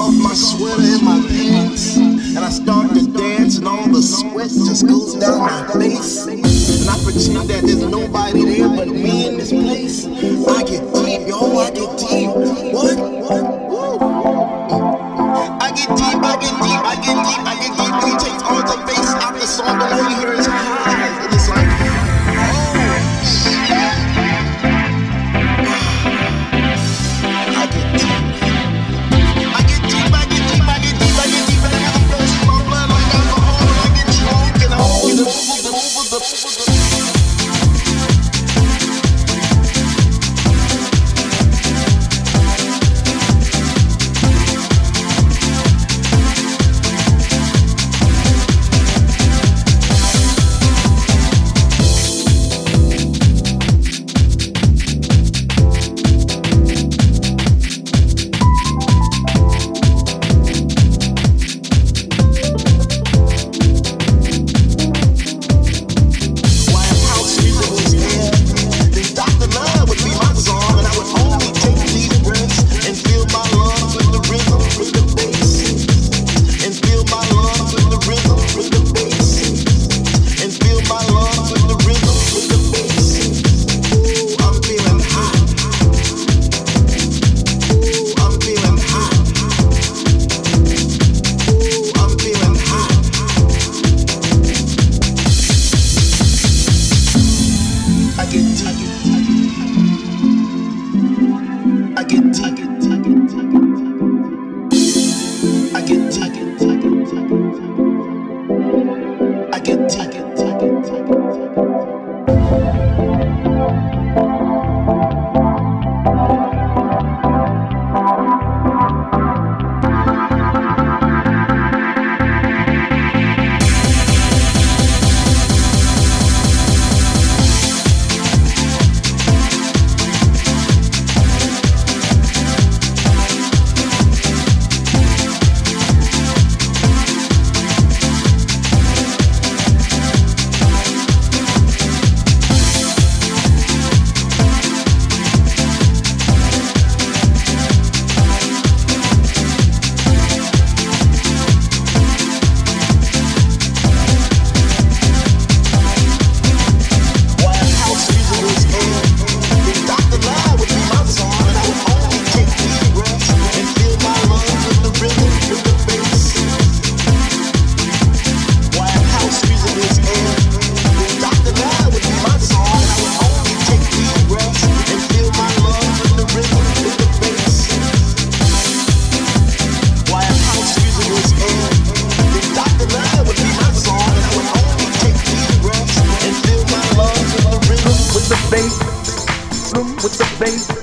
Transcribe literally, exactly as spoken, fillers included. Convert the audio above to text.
off my sweater and my pants, and I start to dance, and all the sweat just goes down my face. And I pretend that there's nobody there but me in this place. I get deep, yo, I get deep. What? What? Woo. I get deep, I get deep, I get deep, I get deep. And he takes all the bass out the song, but all you hear is highs. And it's like, oh, shit. I get deep. I get deep, I get deep, I get deep, I get deep. And the rhythm goes through my blood like alcohol. And I get drunk and I over the, over the, over the, over the. With the bass,